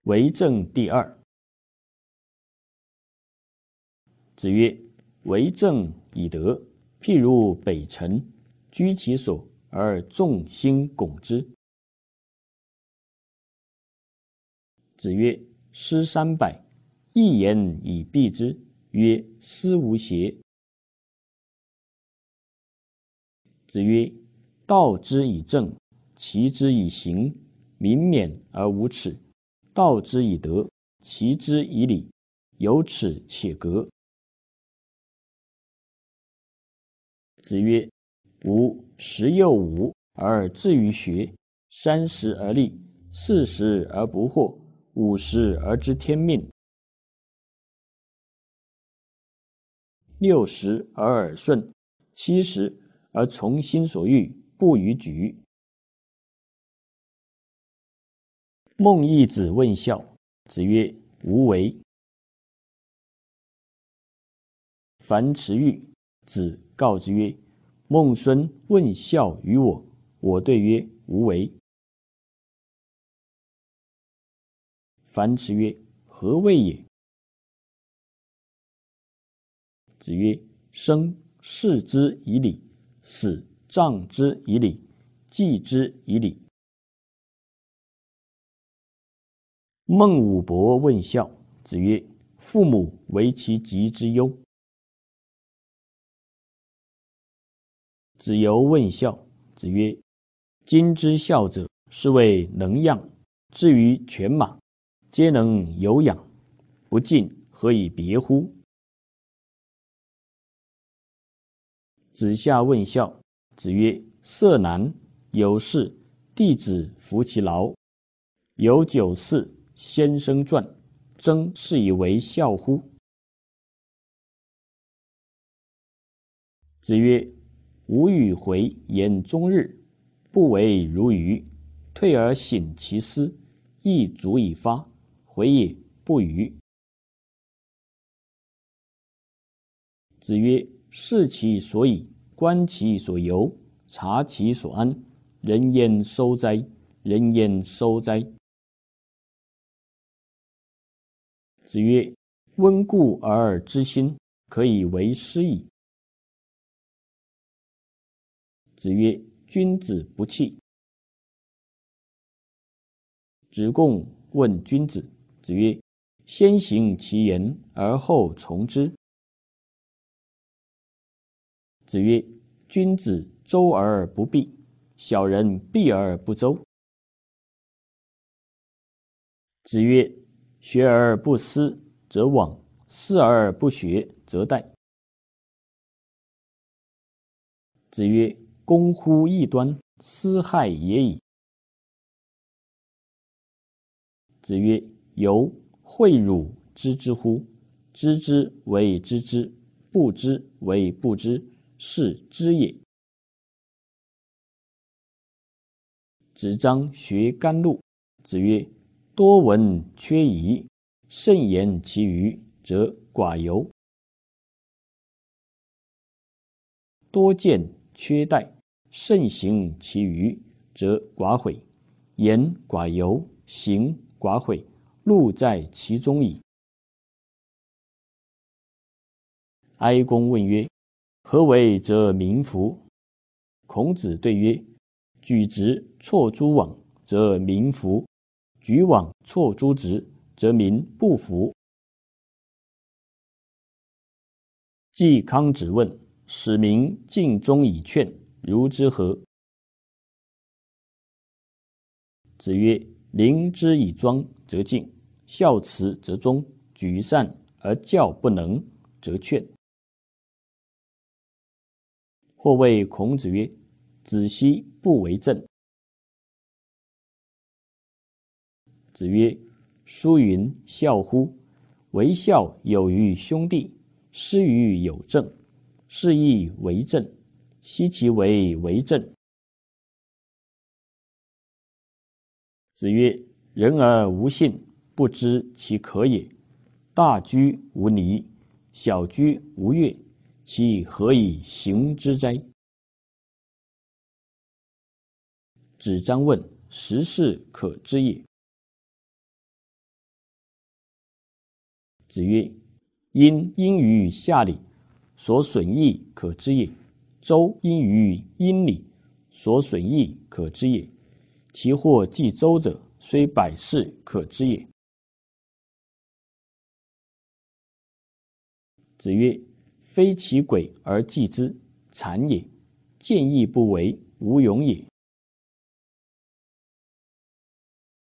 为政第二。子曰：为政以德，譬如北辰，居其所而众星拱之。子曰：诗300，一言以蔽之，曰：斯无邪。子曰：道之以政，齐之以刑，民免而无耻；道之以德，齐之以礼，有耻且格。子曰：吾10有5而志于学，30而立，40而不惑，50而知天命，60而耳顺，70而从心所欲，不逾矩。孟懿子问孝，子曰：无为。樊迟愈，子告之曰：孟孙问孝于我，我对曰：无为。樊迟曰：何谓也？子曰：生事之以礼，死葬之以礼，祭之以礼。孟武伯问孝，子曰：父母为其疾之忧。子游问孝，子曰：今之孝者，是谓能养。至于犬马，皆能有养，不敬，何以别乎？子夏问孝，子曰：色难，有事，弟子服其劳。有酒肆，先生传，征是以为孝乎？子曰：吾与回言终日，不为如愚。退而省其思，亦足以发，回也不愚。子曰：视其所以，观其所由，察其所安，人焉收哉？人焉收哉？子曰：温故而知新，可以为师矣。子曰：君子不器。子贡问君子，子曰：先行其言，而后从之。子曰：君子周而不避，小人避而不周。子曰：学而不思则罔，思而不学则殆。子曰：攻乎异端，斯害也已。子曰：由诲汝知之乎？知之为知之，不知为不知，是知也。子张学甘露，子曰：多闻缺仪，慎言其余，则寡尤；多见缺殆，慎行其余，则寡悔。言寡尤，行寡悔，路在其中矣。哀公问曰：何为则民服？孔子对曰：举直错诸枉，则民服；举枉错诸直，则民不服。季康子问：使民尽忠以劝，如之何？子曰：临之以庄，则敬；孝慈则忠；举善而教不能，则劝。或谓孔子曰：子奚不为政？子曰：书云孝乎？为孝有于兄弟，师于有政，是亦为政。奚其为为政？子曰：人而无信，不知其可也。大居无离，小居无越，其何以行之哉？子张问：时事可知也？ 子曰：因于下礼，所损益可知也；周因于阴礼，所损益可知也。其或继周者，虽百世可知也。子曰：非其鬼而祭之，谄也；见义不为，无勇也。